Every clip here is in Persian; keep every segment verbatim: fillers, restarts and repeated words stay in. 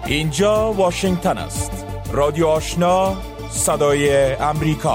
اینجا واشنگتن است. رادیو آشنا، صدای امریکا.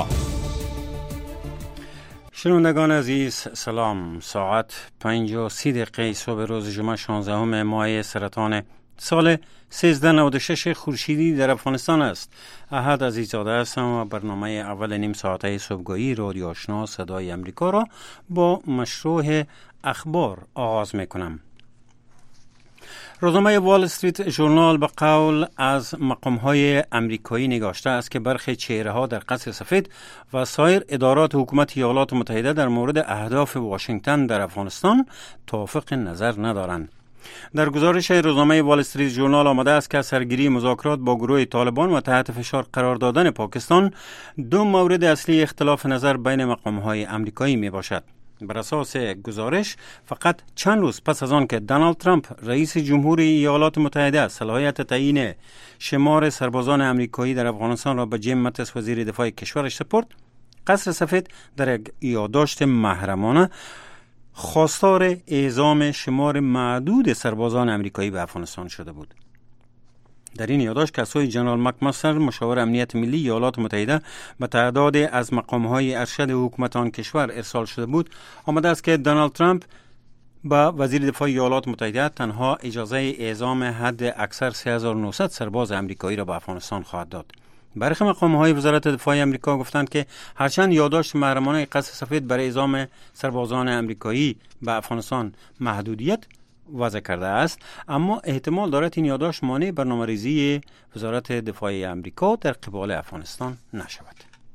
شنوندگان عزیز سلام. ساعت پنج و سی دقیقه صبح روز جمعه شانزدهم ماه سرطان سال سیزده نود و شش خورشیدی در افغانستان است. احد عزیزاده هستم و برنامه اول نیم ساعته صبحگاهی رادیو آشنا صدای امریکا را با مشروع اخبار آغاز میکنم. روزنامه وال استریت ژورنال به قول از مقام‌های امریکایی نگاشته است که برخی چهره‌ها در قصر سفید و سایر ادارات حکومت ایالات متحده در مورد اهداف واشنگتن در افغانستان توافق نظر ندارند. در گزارش روزنامه وال استریت ژورنال آمده است که سرگیری مذاکرات با گروه طالبان و تحت فشار قرار دادن پاکستان دو مورد اصلی اختلاف نظر بین مقام‌های امریکایی می باشد. بر اساس گزارش فقط چند روز پس از آن که دونالد ترامپ رئیس جمهوری ایالات متحده صلاحیت تعیین شمار سربازان امریکایی در افغانستان را به جیم ماتیس وزیر دفاع کشورش سپرد، قصر سفید در یک یادداشت محرمانه خواستار اعزام شمار معدود سربازان امریکایی به افغانستان شده بود. در این یادداشت که از سوی جنرال مکماستر مشاور امنیت ملی ایالات متحده به تعداد از مقام‌های ارشد حکومت آن کشور ارسال شده بود، آمده است که دونالد ترامپ به وزیر دفاع ایالات متحده تنها اجازه اعزام حد اکثر سه هزار و نهصد سرباز امریکایی را به افغانستان خواهد داد. برخی مقام‌های وزارت دفاع آمریکا گفتند که هرچند یادداشت محرمانه قصر سفید برای اعزام سربازان امریکایی به افغانستان محدودیت وضع کرده است، اما احتمال دارد این یادداشت مانع برنامه‌ریزی وزارت دفاع آمریکا در قبال افغانستان نشود.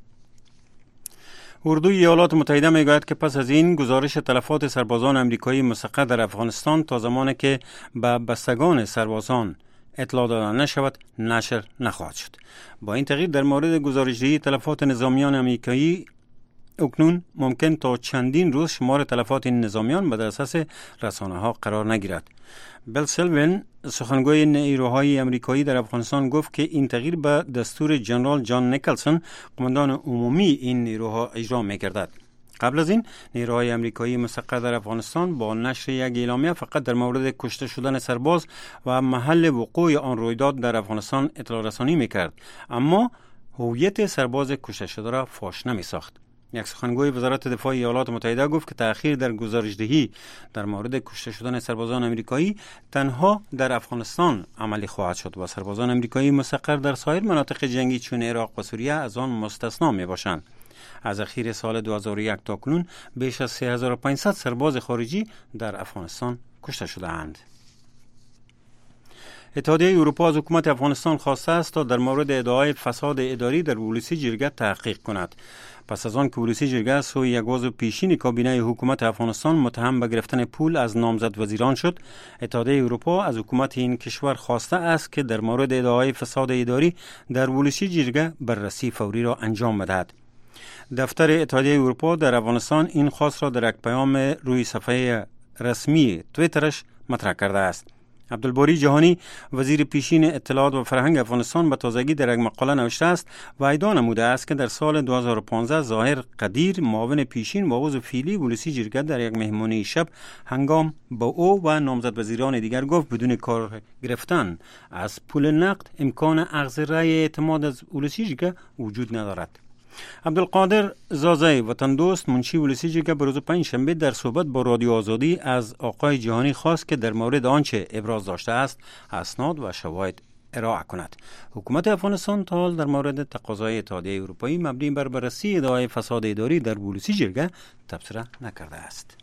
اردوی ایالات متحده میگوید که پس از این گزارش تلفات سربازان امریکایی مسقط در افغانستان تا زمانی که به بستگان سربازان اطلاع داده نشود نشر نخواهد شد. با این تغییر در مورد گزارش‌دهی تلفات نظامیان امریکایی اکنون ممکن تا چندین روز شمار تلفات این نظامیان به دسترس رسانه‌ها قرار نگیرد. بیل سلوین سخنگوی نیروهای امریکایی در افغانستان گفت که این تغییر به دستور جنرال جان نیکلسون قماندان عمومی این نیروها اجرا می‌گردد. قبل از این نیروهای امریکایی مسقط در افغانستان با نشر یک اعلامیه فقط در مورد کشته شدن سرباز و محل وقوع آن رویداد در افغانستان اطلاع رسانی می‌کرد، اما هویت سرباز کشته شده را فاش نمی‌ساخت. یک سخنگوی وزارت دفاع ایالات متحده گفت که تأخیر در گزارش‌دهی در مورد کشته شدن سربازان امریکایی تنها در افغانستان عملی خواهد شد و سربازان امریکایی مستقر در سایر مناطق جنگی چون عراق و سوریه از آن مستثنا می‌باشند. از اخیر سال دو هزار و یک تا کنون بیش از سه هزار و پانصد سرباز خارجی در افغانستان کشته شده‌اند. اتحادیه اروپا از حکومت افغانستان خواسته است تا در مورد ادعای فساد اداری در ولسی جرگه تحقیق کند. پس از آن که ولسی جرگه سوی یک عضو پیشین کابینه حکومت افغانستان متهم به گرفتن پول از نامزد وزیران شد، اتحادیه اروپا از حکومت این کشور خواسته است که در مورد ادعای فساد اداری در ولسی جرگه بررسی فوری را انجام بدهد. دفتر اتحادیه اروپا در افغانستان این خواست را در یک پیام روی صفحه رسمی توییترش مطرح کرده است. عبدالباری جهانی وزیر پیشین اطلاعات و فرهنگ افغانستان به تازگی در یک مقاله نوشته است و ادعا نموده است که در سال دو هزار و پانزده ظاهر قدیر معاون پیشین و عضو فعلی ولسی جرگه در یک مهمانی شب هنگام با او و نامزد وزیران دیگر گفت بدون کار گرفتن از پول نقد امکان اخذ رأی اعتماد از ولسی جرگه وجود ندارد. عبدالقادر زازی وطن دوست منشی ولسی جرگه به روز پنجشنبه در صحبت با رادیو آزادی از آقای جهانی خواست که در مورد آنچه ابراز داشته است اسناد و شواهد ارائه کند. حکومت افغانستان تا حال در مورد تقاضای اتحادیه اروپایی مبنی بر بررسی ادعای فساد اداری در ولسی جرگه تبصره نکرده است.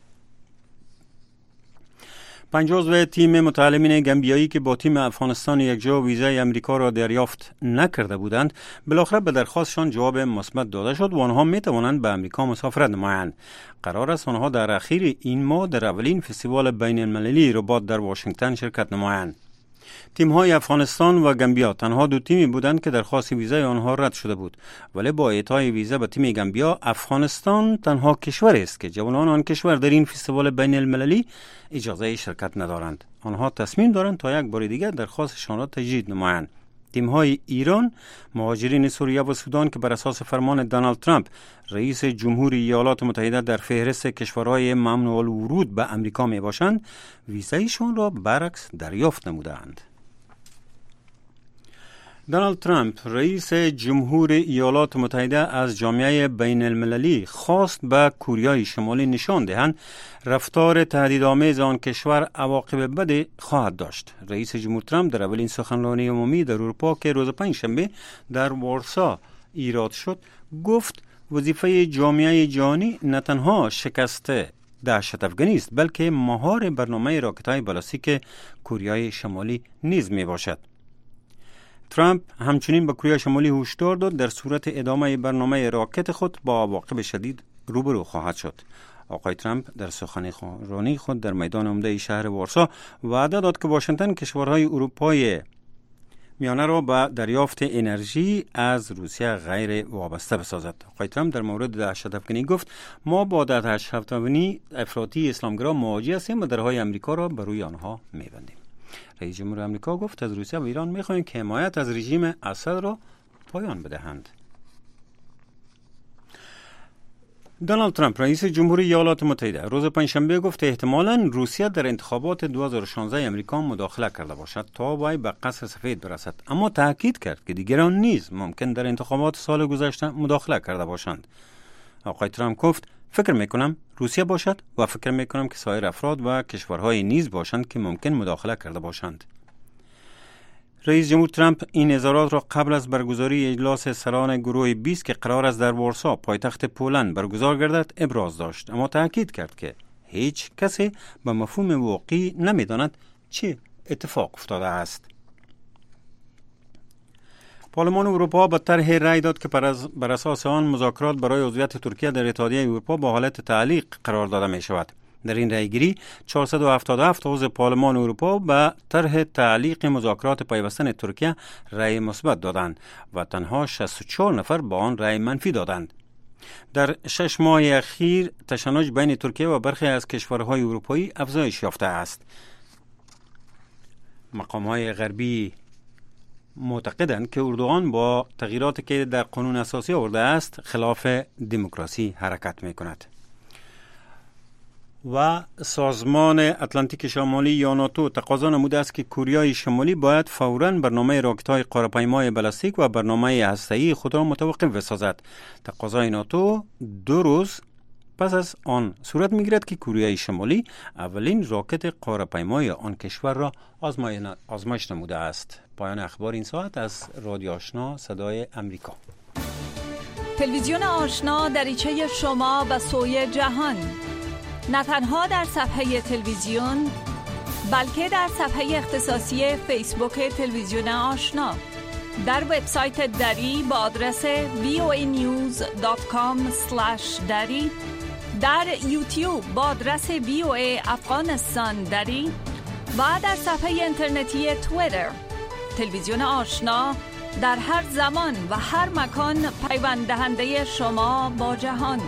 پنج عضو تیم متعلمین گامبیایی که با تیم افغانستان یکجا ویزای امریکا را دریافت نکرده بودند، بالاخره به درخواستشان جواب مثبت داده شد و آنها می توانند به امریکا مسافرت نمایند. قرار است آنها در اخیر این ماه در اولین فستیوال بین المللی ربات در واشنگتن شرکت نمایند. تیم‌های افغانستان و گامبیا تنها دو تیمی بودند که درخواست ویزای آنها رد شده بود، ولی با اعطای ویزا به تیم گامبیا افغانستان تنها کشوری است که جوانان آن کشور در این فستیوال بین المللی اجازه شرکت ندارند. آنها تصمیم دارند تا یک بار دیگر درخواستشان را تجدید نمایند. تیم‌های ایران، مهاجرین سوریه و سودان که بر اساس فرمان دونالد ترامپ رئیس جمهوری ایالات متحده در فهرست کشورهای ممنوع الورود به امریکا می باشند، ویزایشان را برعکس دریافت نمودند. دونالد ترامپ رئیس جمهور ایالات متحده از جامعه بین المللی خواست به کوریای شمالی نشان دهند رفتار تهدیدآمیز آن کشور عواقب بدی خواهد داشت. رئیس جمهور ترامپ در اولین سخنرانی عمومی در اروپا که روز پنجشنبه در وارسا ایراد شد گفت وظیفه جامعه جهانی نه تنها شکست دهشت افغانی است بلکه مهار برنامه راکت‌های بالستیک کوریای شمالی نیز می باشد. ترامپ همچنین به کره شمالی هشدار داد در صورت ادامه برنامه راکت خود با عواقب شدید روبرو خواهد شد. آقای ترامپ در سخنرانی خود در میدان عمده شهر وارسا وعده داد که واشنگتن کشورهای اروپای میانه را به دریافت انرژی از روسیه غیر وابسته بسازد. آقای ترامپ در مورد دهشت افغانی گفت ما با دهشت افغانی افراطی اسلامگرا مواجه هستیم و درهای امریکا را بر روی آنها می‌بندیم. رئیس جمهور آمریکا گفت از روسیه و ایران می‌خواهیم که حمایت از رژیم اسد را پایان بدهند. دونالد ترامپ رئیس جمهوری ایالات متحده روز پنجشنبه گفت احتمالاً روسیه در انتخابات دو هزار و شانزده امریکا مداخله کرده باشد تا وی به قصر سفید برسد، اما تاکید کرد که دیگران نیز ممکن در انتخابات سال گذشته مداخله کرده باشند. آقای ترامپ گفت فکر میکنم روسیه باشد و فکر میکنم که سایر افراد و کشورهای نیز باشند که ممکن مداخله کرده باشند. رئیس جمهور ترامپ این اظهارات را قبل از برگزاری اجلاس سران گروه بیست که قرار است در وارسا پایتخت پولند برگزار گردد ابراز داشت، اما تاکید کرد که هیچ کسی به مفهوم واقعی نمیداند چه اتفاق افتاده است. پارلمان اروپا به طرح رأی داد که بر اساس آن مذاکرات برای عضویت ترکیه در اتحادیه اروپا با حالت تعلیق قرار داده می شود. در این رأیگیری چهارصد و هفتاد و هفت عضو پارلمان اروپا به طرح تعلیق مذاکرات پیوستن ترکیه رأی مثبت دادند و تنها شصت و چهار نفر با آن رأی منفی دادند. در شش ماه اخیر تشنج بین ترکیه و برخی از کشورهای اروپایی افزایش یافته است. مقام‌های غربی معتقدند که اردوغان با تغییراتی که در قانون اساسی آورده است خلاف دموکراسی حرکت می‌کند. و سازمان اتلانتیک شمالی یا ناتو تقاضا نموده است که کوریای شمالی باید فوراً برنامه راکت‌های قاره‌پیمای بالستیک و برنامه هسته‌ای خود را متوقف بسازد. تقاضای ناتو دو روز پس از آن صورت می‌گیرد که کوریای شمالی اولین راکت قاره‌پیمای آن کشور را آزمایش نموده است. پایان اخبار این ساعت از رادیو آشنا صدای امریکا. تلویزیون آشنا دریچه شما و سوی جهان، نه تنها در صفحه تلویزیون بلکه در صفحه اختصاصی فیسبوک تلویزیون آشنا، در وبسایت دری با آدرس وی او ای نیوز دات کام اسلش دری، در یوتیوب با آدرس وی او ای افغانستان دری و در صفحه اینترنتی توییتر. تلویزیون آشنا در هر زمان و هر مکان پیوند دهنده شما با جهان.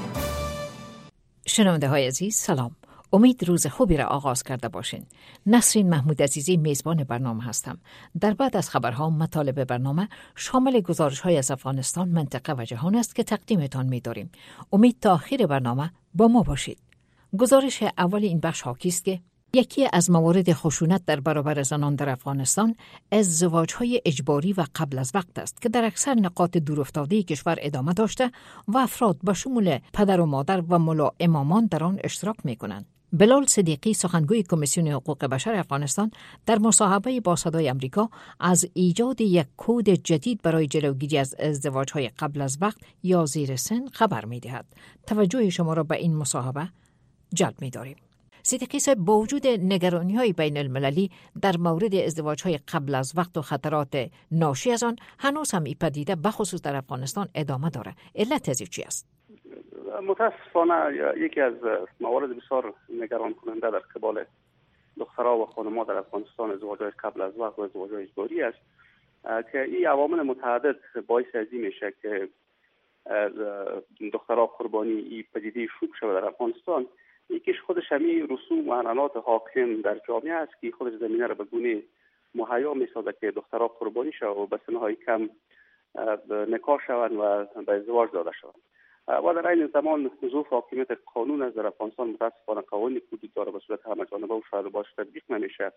شنونده های عزیز سلام، امید روز خوبی را آغاز کرده باشین. نسرین محمود عزیزی میزبان برنامه هستم. در بعد از خبرها مطالب برنامه شامل گزارش های از افغانستان، منطقه و جهان است که تقدیمتان می داریم. امید تا آخر برنامه با ما باشید. گزارش اول این بخش حاکی است که یکی از موارد خشونت در برابر زنان در افغانستان ازدواج‌های اجباری و قبل از وقت است که در اکثر نقاط دورافتاده کشور ادامه داشته و افراد به شمول پدر و مادر و ملا امامان در آن اشتراک می‌کنند. بلال صدیقی سخنگوی کمیسیون حقوق بشر افغانستان در مصاحبه با صدای امریکا از ایجاد یک کد جدید برای جلوگیری از ازدواج‌های قبل از وقت یا زیر سن خبر می‌دهد. توجه شما را به این مصاحبه جلب می‌داریم. صدیقی صاحب، با وجود نگرانی‌های بین المللی در مورد ازدواج‌های قبل از وقت و خطرات ناشی از آن، هنوز هم این پدیده بخصوص در افغانستان ادامه داره. علت از این چی است؟ متاسفانه یکی از موارد بسیار نگران کننده در قبال دخترها و خانم‌ها در افغانستان ازدواج‌های قبل از وقت و ازدواج‌های اجباری است که این عوامل متعدد باعث از این میشه که دخترها قربانی این پدیده شوک شده در افغانستان. یکیش خودش همین رسوم و عنعنات حاکم در جامعه است که خودش زمینه را به گونه مهیا می‌سازه که دخترها قربانی شوند و به سنهای کم نکاح شوند و به ازدواج داده شوند. و در این زمان ضعف حاکمیت قانون از در افغانستان متاسفانه قوانینی وجود داره به صورت همه‌جانبه و شاید باش تطبیق نمیشه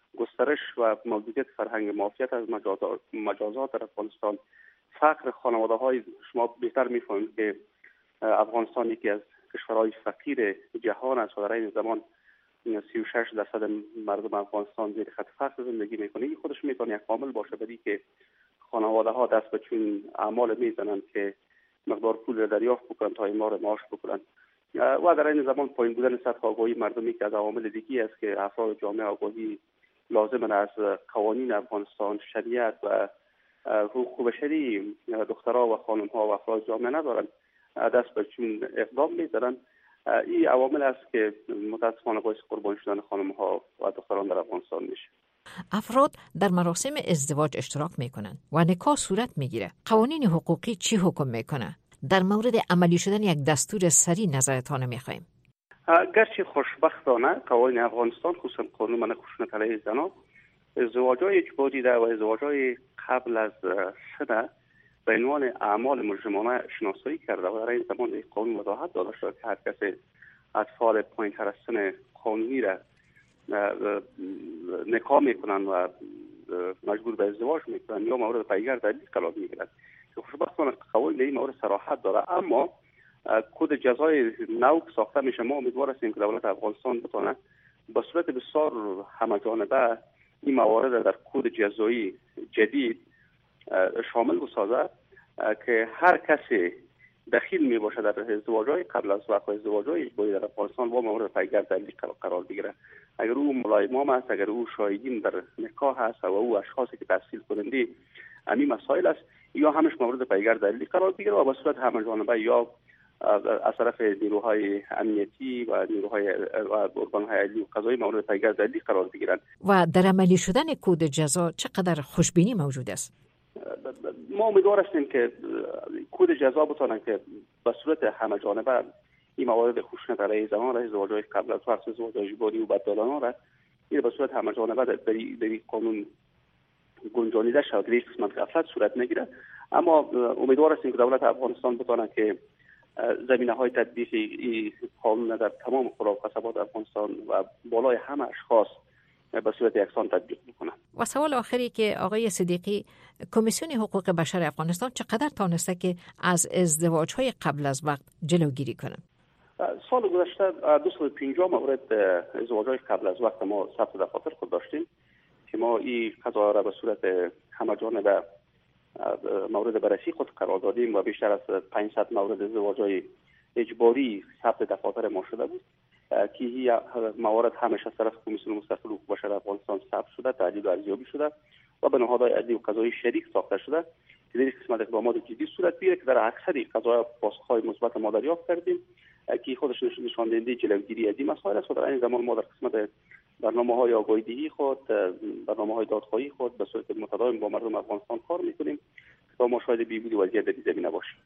گسترش و موجودیت فرهنگ مافیت از مجازات در افغانستان، فقر خانواده های، شما بهتر میفهمید که افغانستان یکی از کشورهای فقیر جهان است و در این زمان سی و شش درصد مردم افغانستان زیر خط فقر زندگی میکنه. این خودش میتونه یک عامل باشه برای که خانواده ها دست به چون اعمال میزنند که مقدار پول را دریافت بکنند تا این ماه معاش بکنند. و در این زمان پایین بودن سطح آگاهی مردمی که از عوامل دیگی است که افراد جامعه آگاهی لازم از قوانین افغانستان، شریعت و حقوق بشری دخترها و خانم ها و افراد جامعه ندارند، دست به چون اقدام میزنند. این عوامل است که متاسفانه باعث قربانی شدن خانم ها و دختران در افغانستان میشه. افراد در مراسم ازدواج اشتراک میکنند و نکاح صورت میگیره. قوانین حقوقی چی حکم میکنه؟ در مورد عملی شدن یک دستور سری نظرتان میخوایم. گرچه خوشبختانه قوانین افغانستان، خصوصا قانون منع خشونت علیه زنان، ازدواج‌های اجباری و ازدواج‌های قبل از سن به عنوان اعمال مجرمانه شناسایی کرده و در این زمان این قانون وضاحت داده شده که هر کسی اطفال پایین‌تر از سن قانونی را نکاح میکنن و مجبور به ازدواج میکنن یا مورد پیگر دلیل قرار میگیرند. خوشبختانه قوانین این مورد صراحت داره، اما کد جزای نو ساخته میشه. ما امیدوار هستیم که دولت افغانستان بتونه به صورت بسیار همه‌جانبه این موارد در کد جزایی جدید شامل بسازد که هر کسی دخیل می باشه در ازدواج‌های قبل از وقت و ازدواج‌های اجباری در افغانستان با مورد پیگر دلیل قرار بگیره. اگر او ملای امام است، اگر او شاهدین در نکاح است و او اشخاصی که تحصیل کننده همین مسائل است، یا همش مورد پیگر دلیل قرار بگیره و به صورت همه‌جانبه یا از طرف نیروهای امنیتی و نیروهای و ارگان‌های عدلی و قضایی مورد پیگر دلیل قرار بگیرند. و در عملی شدن کد جزا چقدر خوشبینی موجود است؟ ما امیدوار هستیم که کد جزا بتونه که به صورت همه‌جانبه این موارد خشونت علیه زنان را، ازدواج‌های قبل از وقت، ازدواج‌های اجباری و بددلانه را این به صورت همه‌جانبه در این قانون گنجانیده شود که هیچ قسمت غفلت صورت نگیره. اما امیدوار هستیم که دولت افغانستان بتونه که زمینه‌های تطبیق این قانون در تمام قرى و قصبات افغانستان و بالای همه اشخاص به صورت یکسان تطبیق بکنه. و سوال آخری که آقای صدیقی، کمیسیون حقوق بشر افغانستان چقدر تانسته که از ازدواج‌های قبل از وقت جلوگیری کنه؟ سال گذشته دویست و پنجاه مورد ازدواج‌های قبل از وقت ما ثبت دفاتر خود داشتیم که ما این قضایا را به صورت همه‌جانبه مورد بررسی خود قرار دادیم و بیشتر از پانصد مورد ازدواج‌های اجباری ثبت دفاتر ما شده بود که این موارد همش از طرف کمیسیون مستقل حقوق بشر افغانستان ثبت شده، تحلیل و ارزیابی شده و به نهادهای عدلی و قضایی شریک ساخته شده که در این قسمت اقدامات جدی صورت بگیره که در اکثر قضایا پاسخ‌های مثبت ما دریافت کردیم که خودش نشان دهنده جلوگیری از این مسائل است. و در این زمان ما در قسمت برنامه‌های آگاهی‌دهی خود، برنامه‌های دادخواهی خود به صورت متداوم با مردم افغانستان کار می‌کنیم تا ما شاهد بیهودی وضعیت در این زمینه باشیم.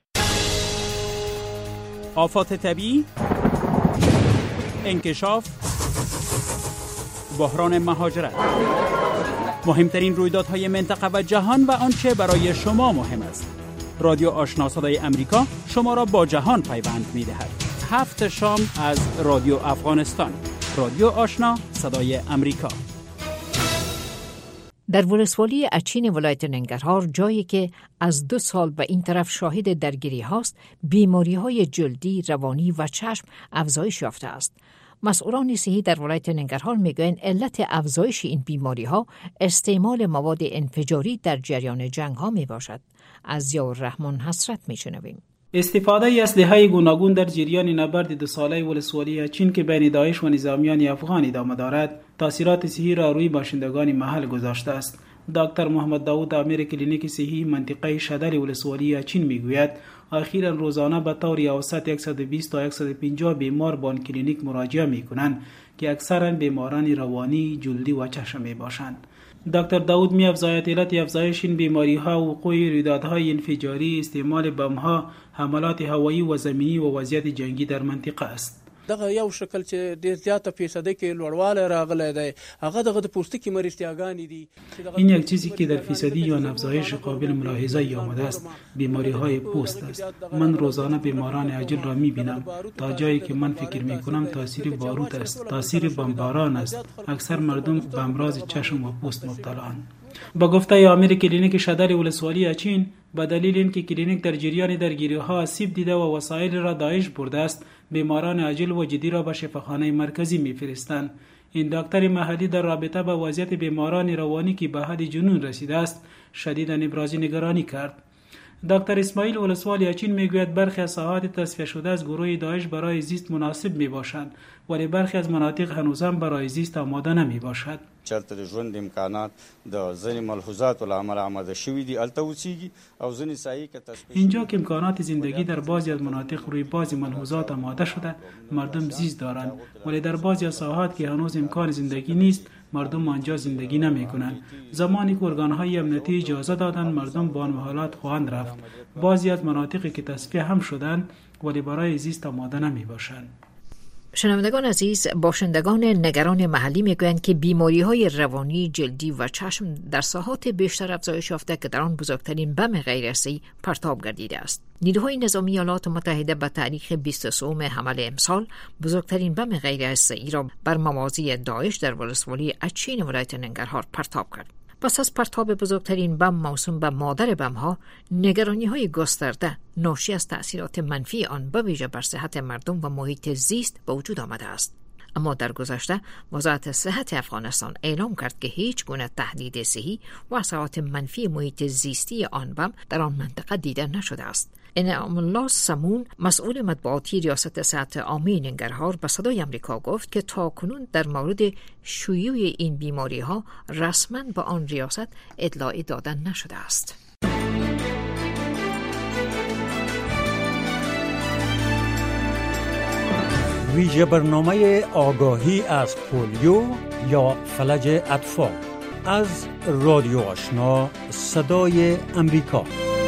آفات طبیعی، انکشاف، بحران مهاجرت، مهمترین رویدادهای منطقه و جهان و آنچه برای شما مهم است. رادیو آشنا صدای امریکا شما را با جهان پیوند می‌دهد. هفت شام از رادیو افغانستان، رادیو آشنا صدای امریکا. در ولسوالی اچین ولایت ننگرهار، جایی که از دو سال به این طرف شاهد درگیری هاست، بیماری های جلدی، روانی و چشم افزایش یافته است. مسئولان صحی در ولایت ننگرهار میگویند علت افزایش این بیماری ها استعمال مواد انفجاری در جریان جنگ ها می باشد. از ضیاء الرحمن حسرت می شنویم. استفاده ای اسلحه گوناگون در جریان نبرد دو ساله ولسوالی چین که بین داعش و نظامیان افغان ادامه دارد، تاثیرات صحی را روی باشندگان محل گذاشته است. دکتر محمد داوود امیر کلینیک صحی منطقه شدل ولسوالی چین میگوید اخیراً روزانه به طور اوسط صد و بیست تا صد و پنجاه بیمار به آن کلینیک مراجعه میکنند که اکثراً بیماران روانی، جلدی و چشم میباشند. دکتر داوود می افزاید علت افزایش این بیماری ها وقوع رویدادهای انفجاری، استعمال بم ها، حملات هوایی و زمینی و وضعیت جنگی در منطقه است. دغه یو شکل چې ډیر زیاته فیصده کې لوړوالی راغلی دی هغه دغه د پوستکي مرضیاګانې دي. این یک چیزی که در فیصدی یا افزایش قابل ملاحظه آمده است بیماری های پوست است. من روزانه بیماران عاجل را می بینم. تا جایی که من فکر می کنم تاثیر باروت است، تاثیر بمباران است. اکثر مردم به امراض چشم و پوست مبتلااند. با گفته امیر کلینیک شدر ولسوالی اچین، به دلیل اینکه کلینیک در جریان درگیری ها آسیب دیده و وسایل را داعش برده است، بیماران عاجل و جدی را به شفاخانه مرکزی میفرستند. این دکتر محلی در رابطه با وضعیت بیماران روانی که به حد جنون رسیده است شدیداً ابراز نگرانی کرد. دکتر اسماعیل ولسوالی اچین میگوید برخی از ساحات تصفیه شده از گروه داعش برای زیست مناسب میباشند، ولی برخی از مناطق هنوز هم برای زیست آماده نمیباشد. چرته د ژوند امکانات د ځینې ملحوظات العمل آماده شوي دي الته اوسیږي او ځینې سایې که تثبیت اینجا که امکانات زندگی در بعضی از مناطق روی بعضی ملحوظات آماده شده مردم زیست دارند، ولی در بعضی از ساحات که هنوز امکان زندگی نیست مردم آنجا زندگی نمی کنند. زمانی که ارگان‌های امنیتی اجازه دادند مردم با آن حالات خواهند رفت. بعضی از مناطقی که تصفیه هم شدند ولی برای زیست آماده نمی باشند. شنوندگان عزیز، باشندگان نگران محلی میگویند که بیماری های روانی، جلدی و چشم در ساحات بیشتر افزایش یافته که در آن بزرگترین بم غیررسمی پرتاب گردیده است. نیروهای نظامی ایالات متحده به تاریخ بیست و سوم حمل امسال بزرگترین بم غیررسمی را بر مواضع داعش در ولسوالی اچین ولایت ننگرهار پرتاب کرد. پس از پرتاب بزرگترین بم موسوم به مادر بم ها، نگرانی های گسترده ناشی از تأثیرات منفی آن به ویژه بر صحت مردم و محیط زیست به وجود آمده است. اما در گذشته وزارت صحت افغانستان اعلام کرد که هیچ گونه تهدید صحی و اثرات منفی محیط زیستی آن بم در آن منطقه دیده نشده است. انعام الله سمون، مسئول مطبوعاتی ریاست صحت عامه ننگرهار، به صدای آمریکا گفت که تاکنون در مورد شیوع این بیماری ها رسما به آن ریاست اطلاع داده نشده است. ویژه برنامه آگاهی از پولیو یا فلج اطفال از رادیو آشنا صدای امریکا.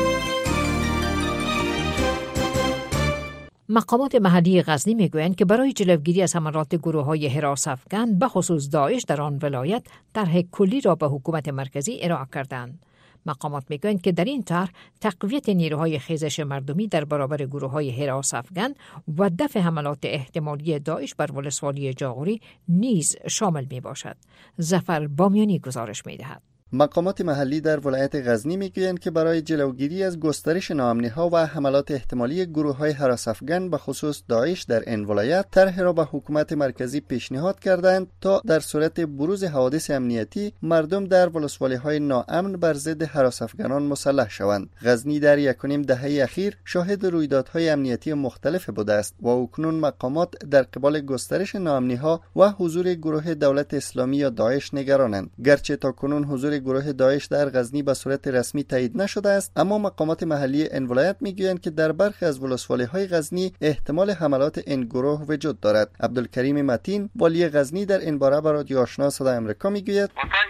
مقامات محلی غزنی میگویند که برای جلوگیری از حملات گروه‌های حراس افغان به خصوص داعش در آن ولایت طرح کلی را به حکومت مرکزی ارائه کردند. مقامات میگویند که در این طرح تقویت نیروهای خیزش مردمی در برابر گروه‌های حراس افغان و دفع حملات احتمالی داعش بر ولسوالی جاغوری نیز شامل میباشد. ظفر بامیانی گزارش میدهد. مقامات محلی در ولایت غزنی میگویند که برای جلوگیری از گسترش ناامنی‌ها و حملات احتمالی گروه‌های حراس افغان به خصوص داعش در این ولایت طرح را به حکومت مرکزی پیشنهاد کردند تا در صورت بروز حوادث امنیتی مردم در ولسوالی‌های ناامن بر ضد حراس افغانان مسلح شوند. غزنی در یک و نیم دهه اخیر شاهد رویدادهای امنیتی مختلف بوده است و اکنون مقامات در قبال گسترش ناامنی‌ها و حضور گروه دولت اسلامی یا داعش نگرانند. گرچه تاکنون حضور گروه داعش در غزنی به صورت رسمی تایید نشده است، اما مقامات محلی این ولایت میگویند که در برخی از ولسوالی‌های غزنی احتمال حملات این گروه وجود دارد. عبدالکریم متین، والی غزنی، در این باره به رادیو آشنا صدای آمریکا میگوید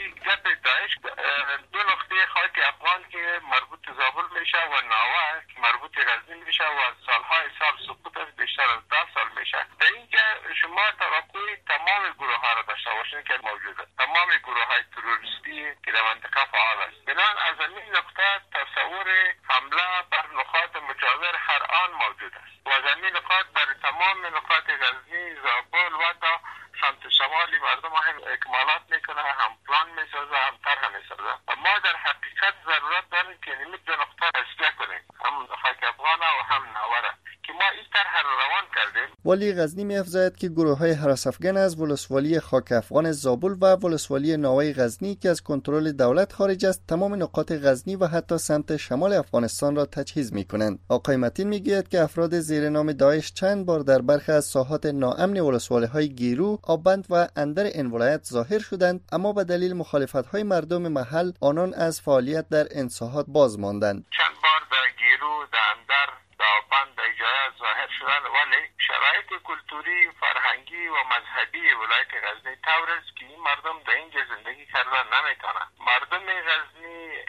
داعش دو نقطه خاک افغان که مربوط به زابل میشه و ناوه که مربوط به غزنی میشه و سالهای سال سقوط است بیشتر از ده سال میشه. در اینجا شما توقع تمام گروه ها را داشته باشین که موجود است. تمام گروه های تروریستی که در منطقه فعال است. بنابراین از این نقطه تصور حمله بر نقاط مجاور هر آن موجود است. و از این نقاط بر تمام نقاط غزنی، زابل و تا سمت شمالی مردم هم اکمالات میکنه، هم پلان میسازه، هم طرح میسازه. ما در حقیقت ضرورت داریم که نمی دو نقطه تصفیه کنیم، هم خاک افغان و هم ناوره که ما این طرح رو روان کردیم. والی غزنی می‌افزاید که گروه‌های حراس افغان از ولسوالی خاک افغان زابل و ولسوالی ناوه غزنی که از کنترل دولت خارج است تمام نقاط غزنی و حتی سمت شمال افغانستان را تجهیز می‌کنند. آقای متین میگوید که افراد زیر نام داعش چند بار در برخی از ساحات ناامن ولسوالی‌های گیرو، آبند و اندر این ولایت ظاهر شدند، اما به دلیل مخالفت‌های مردم محل آنان از فعالیت در این ساحات باز ماندند. چند بار در گیرو، در اندر، در آبند در جای ظاهر شدند، ولی شرایط کلتوری، فرهنگی و مذهبی ولایت غزنی طور است که این مردم در اینجا زندگی کردن نمیتونن. مردم غزنی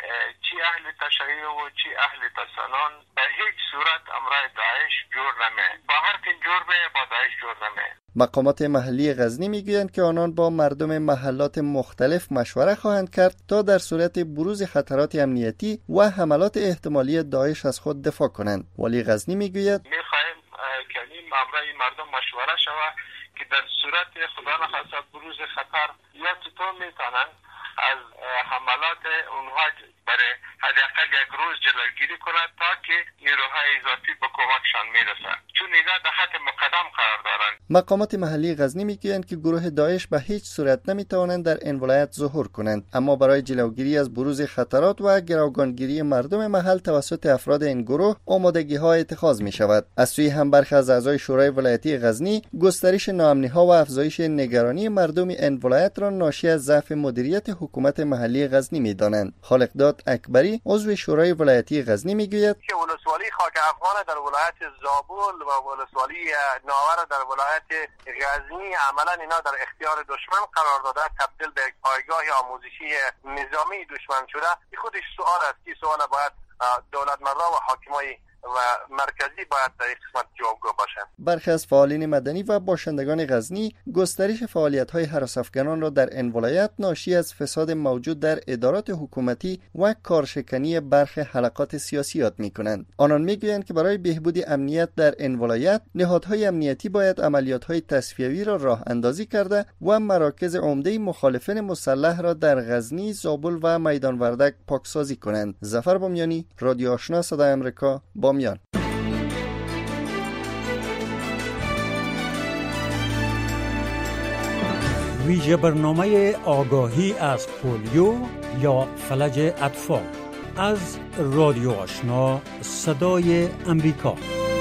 چی اهل تشیع و چی اهل تسنن به هیچ صورت امرای داعش جور نمی. با هر که جور به با داعش جور نمی. مقامات محلی غزنی میگویند که آنان با مردم محلات مختلف مشوره خواهند کرد تا در صورت بروز خطرات امنیتی و حملات احتمالی داعش از خود دفاع کنند. ولی غزنی میگوید میخواهیم که این امرای مردم مشوره شود که در صورت خدا نخواسته بروز خطر یا چطور میتونن از حملات اونها برای حداقل یک روز جلوگیری کند تا که نیروهای اضافی به کمکشان میرسند، چون اینا در خط مقدم قرار دارند. مقامات محلی غزنی میگویند که گروه داعش به هیچ صورت نمیتوانند در این ولایت ظهور کنند، اما برای جلوگیری از بروز خطرات و گروگانگیری مردم محل توسط افراد این گروه آمادگی ها اتخاذ می شود. از سوی هم برخی از اعضای شورای ولایتی غزنی گسترش ناامنی ها و افزایش نگرانی مردم این ولایت را ناشی از ضعف مدیریت حکومت محلی غزنی میدانند. خالقداد اکبری عضو شورای ولایتی غزنی میگوید که ولسوالی خاک افغان در ولایت زابل و ولسوالی ناور در ولایت غزنی عملا اینا در اختیار دشمن قرار داده، تبدیل به یک پایگاه آموزشی نظامی دشمن شده. این خودش سوال است که سوال باید دولت مردان و حاکمای و مرکزی باید در این قسمت جوابگو باشند. برخی از فعالین مدنی و باشندگان غزنی گسترش فعالیت‌های هراس‌افکنان را در این ولایت ناشی از فساد موجود در ادارات حکومتی و کارشکنی برخی حلقات سیاسی یاد می‌کنند. آنان می‌گویند که برای بهبود امنیت در این ولایت نهادهای امنیتی باید عملیات‌های تصفیوی را راه اندازی کرده و مراکز عمده مخالفین مسلح را در غزنی، زابل و میدان وردک پاکسازی کنند. ظفر بامیانی، رادیو آشنا صدای آمریکا، بامیان. ویژه برنامه آگاهی از پولیو یا فلج اطفال از رادیو آشنا صدای امریکا.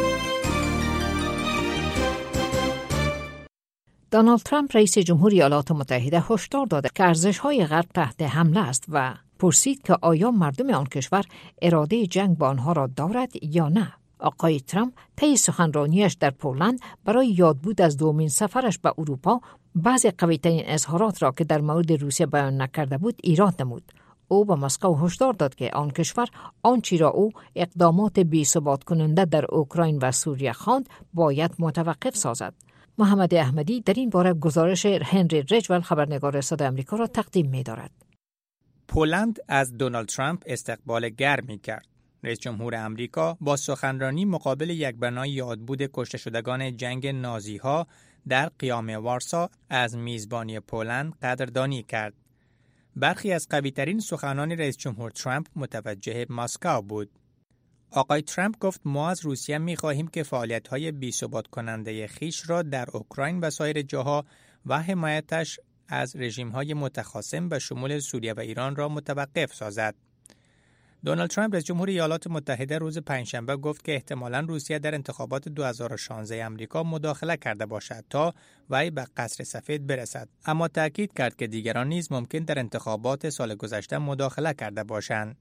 دونالد ترامپ رئیس جمهوری ایالات متحده هشدار داده که ارزش‌های غرب تحت حمله است و پرسید که آیا مردم آن کشور اراده جنگ با آنها را دارد یا نه. آقای ترامپ طی سخنرانیش در پولند برای یادبود از دومین سفرش به اروپا بعضی قوی‌ترین اظهارات را که در مورد روسیه بیان نکرده بود ایراد نمود. او به مسکو هشدار داد که آن کشور آنچه را او اقدامات بی‌ثبات کننده در اوکراین و سوریه خواند باید متوقف سازد. محمد احمدی در این باره گزارش هنری ریجول خبرنگار صدای آمریکا را تقدیم می‌دارد. پولند از دونالد ترامپ استقبال گرمی کرد. رئیس جمهور آمریکا با سخنرانی مقابل یک بنای یادبود کشته شدگان جنگ نازی‌ها در قیام وارسا از میزبانی پولند قدردانی کرد. برخی از قوی‌ترین سخنان رئیس جمهور ترامپ متوجه مسکو بود. آقای ترامپ گفت ما از روسیه می‌خواهیم که فعالیت‌های بی‌ثبات کننده خیش را در اوکراین و سایر جاها و حمایتش از رژیم‌های متخاصم به شمول سوریه و ایران را متوقف سازد. دونالد ترامپ رئیس جمهور ایالات متحده روز پنجشنبه گفت که احتمالاً روسیه در انتخابات دو هزار و شانزده آمریکا مداخله کرده باشد تا وی به قصر سفید برسد، اما تاکید کرد که دیگران نیز ممکن در انتخابات سال گذشته مداخله کرده باشند.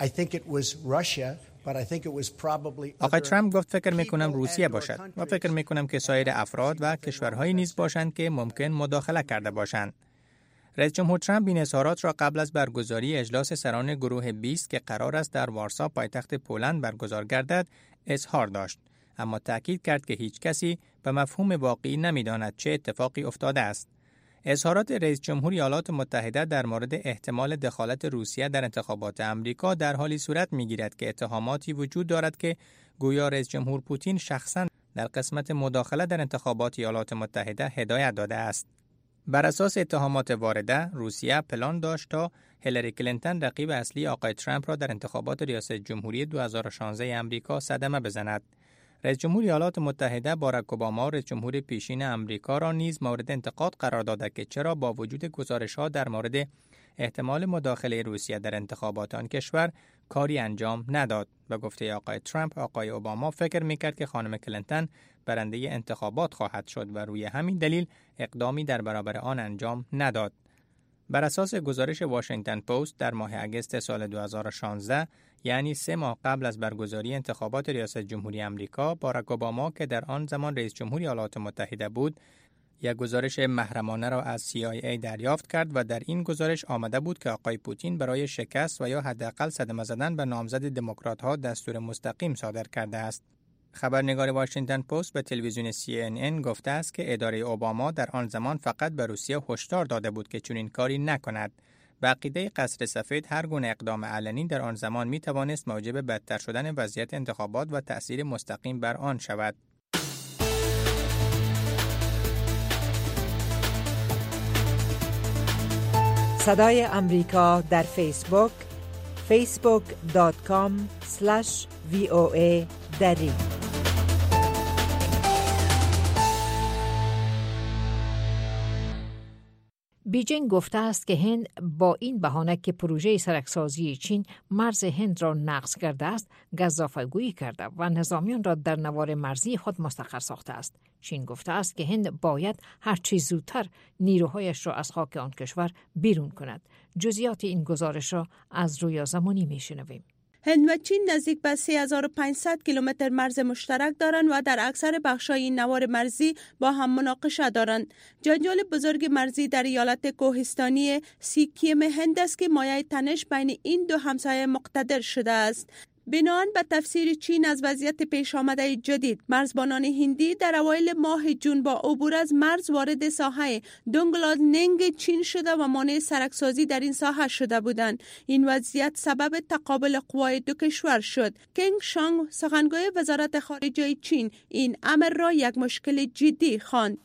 آقای ترامپ گفت فکر میکنم روسیه باشد و فکر میکنم که سایر افراد و کشورهایی نیز باشند که ممکن مداخله کرده باشند. رئیس جمهور ترامپ این اظهارات را قبل از برگزاری اجلاس سران گروه بیست که قرار است در وارسا پایتخت پولند برگزار گردد اظهار داشت، اما تاکید کرد که هیچ کسی به مفهوم واقعی نمی‌داند چه اتفاقی افتاده است. اظهارات رئیس جمهور ایالات متحده در مورد احتمال دخالت روسیه در انتخابات آمریکا در حالی صورت می‌گیرد که اتهاماتی وجود دارد که گویا رئیس جمهور پوتین شخصاً در قسمت مداخله در انتخابات ایالات متحده هدایت داده است. بر اساس اتهامات وارده، روسیه پلان داشت تا هیلاری کلینتون رقیب اصلی آقای ترامپ را در انتخابات ریاست جمهوری دو هزار و شانزده آمریکا صدمه بزند. رئیس جمهور ایالات متحده باراک اوباما رئیس جمهور پیشین آمریکا را نیز مورد انتقاد قرار داده که چرا با وجود گزارش‌ها در مورد احتمال مداخله روسیه در انتخابات آن کشور کاری انجام نداد. به گفته آقای ترامپ، آقای اوباما فکر می‌کرد که خانم کلینتون برنده انتخابات خواهد شد و روی همین دلیل اقدامی در برابر آن انجام نداد. بر اساس گزارش واشنگتن پست در ماه اگست سال دو هزار و شانزده، یعنی سه ماه قبل از برگزاری انتخابات ریاست جمهوری آمریکا، باراک اوباما که در آن زمان رئیس جمهور ایالات متحده بود، یک گزارش محرمانه را از سی آی ای دریافت کرد و در این گزارش آمده بود که آقای پوتین برای شکست و یا حداقل صدمه زدن به نامزد دموکرات‌ها دستور مستقیم صادر کرده است. خبرنگار واشنگتن پست به تلویزیون سی ان ان گفته است که اداره اوباما در آن زمان فقط به روسیه هشدار داده بود که چنین کاری نکند. به عقیده قصر سفید هر گونه اقدام علنی در آن زمان می توانست موجب بدتر شدن وضعیت انتخابات و تأثیر مستقیم بر آن شود. صدای امریکا در فیسبوک فیسبوک دات کام اسلش وی او ای دری. بیجینگ گفته است که هند با این بهانه که پروژه سرکسازی چین مرز هند را نقض کرده است، گزافه‌گویی کرده و نظامیان را در نوار مرزی خود مستقر ساخته است. چین گفته است که هند باید هر چه زودتر نیروهایش را از خاک آن کشور بیرون کند. جزئیات این گزارش را از رویا زمانی میشنویم. هند و چین نزدیک به سه هزار و پانصد کیلومتر مرز مشترک دارند و در اکثر بخش‌های این نوار مرزی با هم مناقشه دارند. جنجال بزرگ مرزی در ایالت کوهستانی سیکیم هند است که مایه تنش بین این دو همسایه مقتدر شده است. بناهن به تفسیر چین از وضعیت پیش آمده جدید، مرزبانان هندی در اوایل ماه جون با عبور از مرز وارد ساحه دونگلادنگ چین شده و مانع سرکسازی در این ساحه شده بودند. این وضعیت سبب تقابل قوای دو کشور شد. کنگ شانگ، سخنگوی وزارت خارجه چین، این امر را یک مشکل جدی خواند.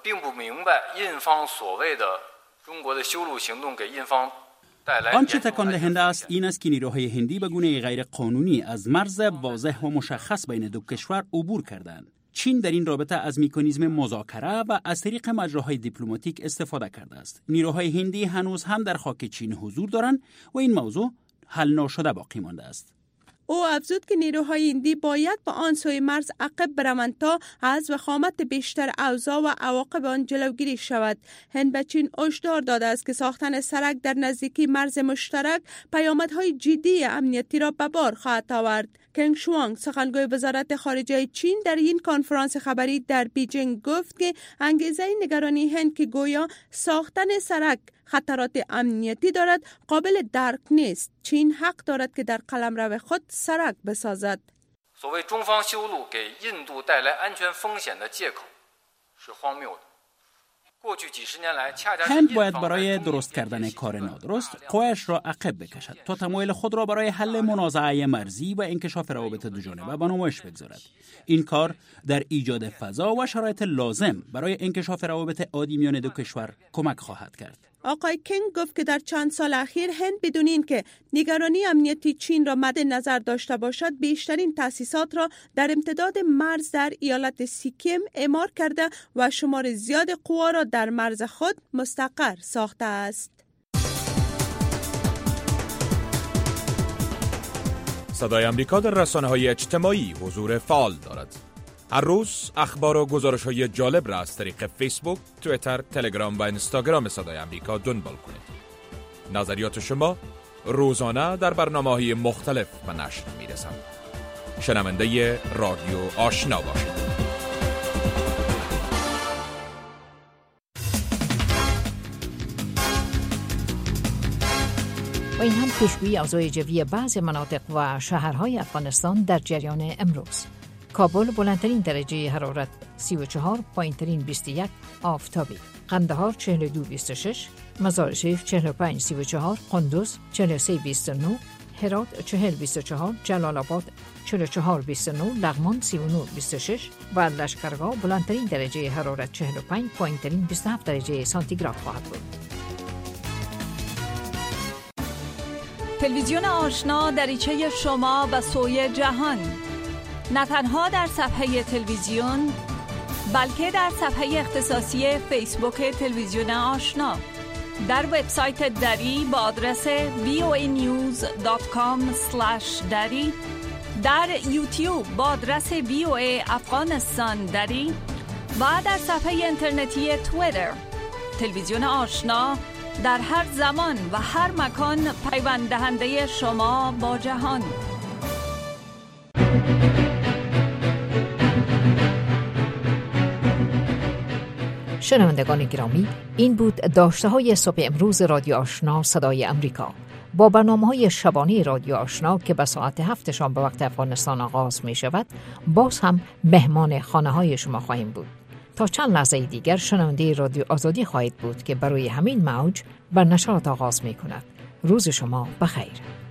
آنچه تکان دهنده است این است که نیروهای هندی به گونه غیر قانونی از مرز واضح و مشخص بین دو کشور عبور کردند. چین در این رابطه از مکانیزم مذاکره و از طریق مجراهای دیپلماتیک استفاده کرده است. نیروهای هندی هنوز هم در خاک چین حضور دارند و این موضوع حل ناشده باقی مانده است. او افزود که نیروهای هندی باید با آن سوی مرز عقب بروند تا از وخامت بیشتر اوضاع و عواقب آن جلوگیری شود. هند به چین هشدار داده است که ساختن سرک در نزدیکی مرز مشترک پیامدهای جدی امنیتی را به بار خواهد آورد. کنگ شوانگ، سخنگوی وزارت خارجه چین، در این کنفرانس خبری در بیجینگ گفت که انگیزه نگرانی هند که گویا ساختن سرک خطرات امنیتی دارد قابل درک نیست. چین حق دارد که در قلمرو خود سرک بسازد. هند باید برای درست کردن کار نادرست قوایش را عقب بکشد تا تمایل خود را برای حل منازعه مرزی و انکشاف روابط دوجانبه به نمایش بگذارد. این کار در ایجاد فضا و شرایط لازم برای انکشاف روابط عادی میان دو کشور کمک خواهد کرد. آقای کنگ گفت که در چند سال اخیر هند بدون اینکه نگرانی امنیتی چین را مد نظر داشته باشد بیشترین تأسیسات را در امتداد مرز در ایالت سیکیم اعمار کرده و شمار زیاد قوا را در مرز خود مستقر ساخته است. صدای امریکا در رسانه‌های اجتماعی حضور فعال دارد. هر روز اخبار و گزارش‌های جالب را از طریق فیسبوک، توییتر، تلگرام و اینستاگرام صدای آمریکا دنبال کنید. نظریات شما روزانه در برنامه‌های مختلف به نشر می‌رسند. شنونده رادیو آشنا باشید. و این هم پیشگویی اوضاع جوی بعضی مناطق و شهرهای افغانستان در جریان امروز. کابل بلندترین درجه حرارت سی و چهار، پایینترین بیست و یک، آفتابی. قندهار چهل و دو بیست و شش، مزار شریف چهل و پنج سی و چهار، قندوز چهل و سه بیست و نه، هرات چهل بیست و چهار، جلال آباد چهل و چهار بیست و نه، لغمان سی و نه بیست و شش و لشکرگاه بلندترین درجه حرارت چهل و پنج، پایینترین بیست و هفت درجه سانتیگراد خواهد بود. تلویزیون آشنا دریچه شما و سوی جهان، نه تنها در صفحه تلویزیون بلکه در صفحه اختصاصی فیسبوک تلویزیون آشنا، در وبسایت دری با آدرس وی او ای نیوز دات کام اسلش دری، در یوتیوب با آدرس وی او ای افغانستان دری و در صفحه اینترنتی توییتر. تلویزیون آشنا در هر زمان و هر مکان پیوند دهنده شما با جهان. شنوندگان گرامی، این بود داشته های صبح امروز رادیو آشنا صدای امریکا. با برنامه های شبانه رادیو آشنا که به ساعت هفت شام به وقت افغانستان آغاز می شود، باز هم مهمان خانه های شما خواهیم بود. تا چند لحظه دیگر شنونده رادیو آزادی خواهید بود که برای همین موج بر نشرات آغاز می کند. روز شما بخیر.